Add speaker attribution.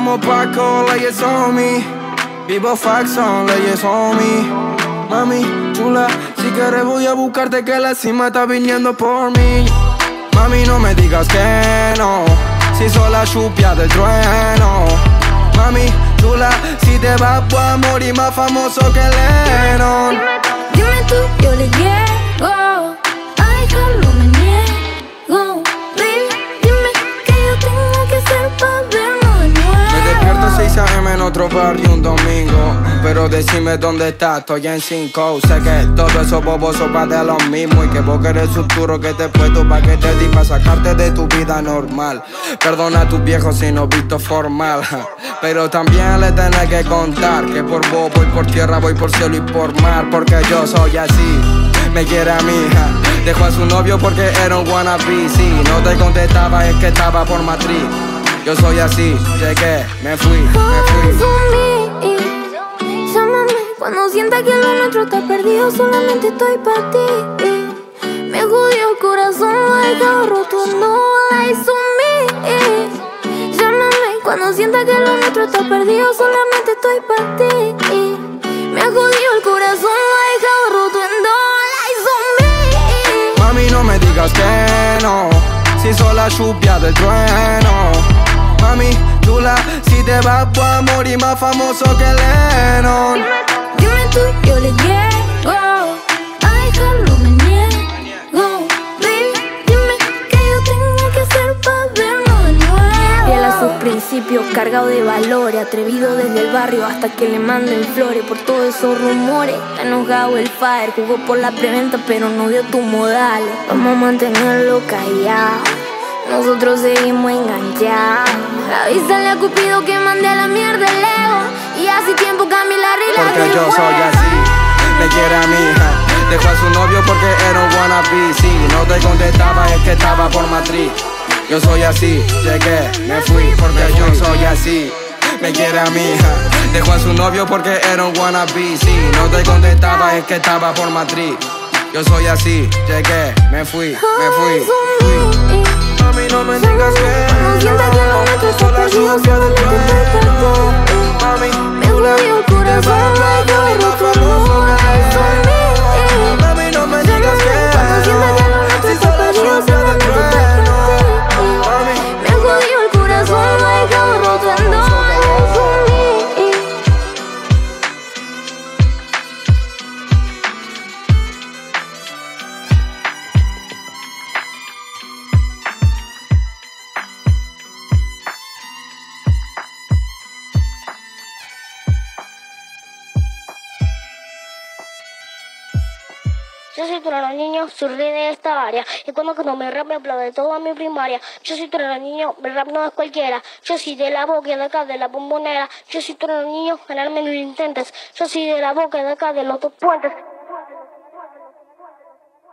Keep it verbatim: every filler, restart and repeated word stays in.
Speaker 1: como Paco, leyes on me. Vivo Faxon, leyes on me. Mami, chula, si quieres voy a buscarte que la cima está viniendo por mí. Mami, no me digas que no, si soy la chupia del trueno. Mami, chula, si te vas voy a morir más famoso que Lennon.
Speaker 2: Dime tú, yo le llego, a dejarlo me niego. Baby, dime que yo tengo que hacer pa' vernos de nuevo.
Speaker 1: Me despierto a seis a eme en otro barrio un domingo, pero decime dónde estás, estoy en cinco. Sé que todo eso boboso va de lo mismo, y que vos querés futuro que te he puesto pa' que te di pa' sacarte de tu vida normal. Perdona a tus viejos si no visto formal, pero también le tenés que contar que por vos voy por tierra, voy por cielo y por mar. Porque yo soy así, me quiere a mi hija. Dejó a su novio porque era un wannabe. Si no te contestaba es que estaba por matriz. Yo soy así, llegué, me fui, me fui.
Speaker 2: Llámame cuando sienta que lo nuestro está perdido. Solamente estoy para ti. Me jodió el corazón, lo he dejado roto. No lies on me. Llámame cuando sienta que lo nuestro está perdido. Solamente estoy para ti. Me ha jodido el corazón, lo he dejado roto. No lies on me.
Speaker 1: Mami, no me digas que no, si soy la chupia del trueno. Mami, chula, si te vas voy a morir más famoso que Lennon.
Speaker 2: Dime tú, yo le llego, a dejarlo me niego. Baby, dime que yo tengo que hacer pa' vernos de nuevo. Fiel a sus principios, cargado de valores, atrevido desde el barrio hasta que le manden flores. Por todos esos rumores, está enojado el fire. Jugó por la preventa pero no dio tus modales. Vamos a mantenerlo callado, nosotros seguimos enganchados. Avísale a Cupido que mande a la mierda el ego. Y hace tiempo cambié la regla.
Speaker 1: Porque yo soy así, me quiere a mi hija. Dejó a su novio porque era un wannabe. Si no te contestaba es que estaba por matriz. Yo soy así, llegué, me fui. Porque yo soy así, me quiere a mi hija. Dejó a su novio porque era un wannabe. Si no te contestaba es que estaba por matriz. Yo soy así, llegué, me fui, me fui, fui. Mami, no me digas que
Speaker 2: no sienta que lo nuestro está perdido, solamente estoy para ti.
Speaker 1: Mami,
Speaker 2: me jodió el corazón, lo he dejado roto. No lies on me.
Speaker 1: Mami, no me digas que
Speaker 2: no sienta que lo nuestro está perdido, solamente estoy para ti. Me jodió el corazón, lo he dejado roto. No lies on me.
Speaker 3: Yo soy tu gran niño, soy rey de esta área. Y cuando no me rap me aplaude toda mi primaria. Yo soy tu gran niño, el rap no es cualquiera. Yo soy de la boca de acá, de la bombonera. Yo soy tu gran niño, ganarme no lo intentes. Yo soy de la boca de acá, de los dos puentes.